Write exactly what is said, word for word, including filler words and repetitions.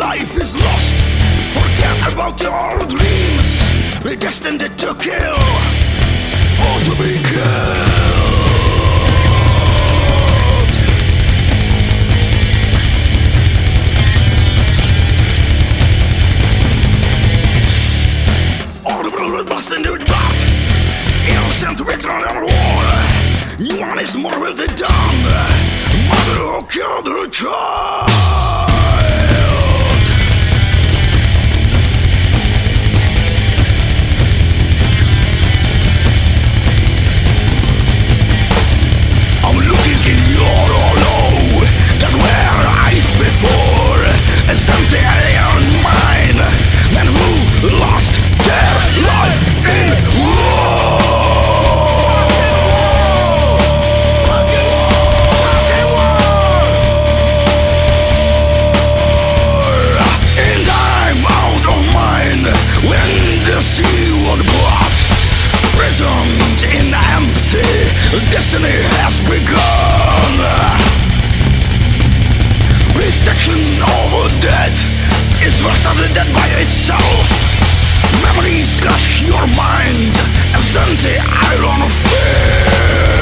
life is lost. Forget about your dreams, we're destined to kill or to be killed. All the world must endure but innocent victim on war. One is more with the done. Mother who killed her child. I'm looking in your hollow that were eyes before. It's empty in mine. Men who lost their life in war. Prisoned in empty, destiny has begun. Protection of the dead is worse than the dead by itself. Memories crush your mind as empty iron fear.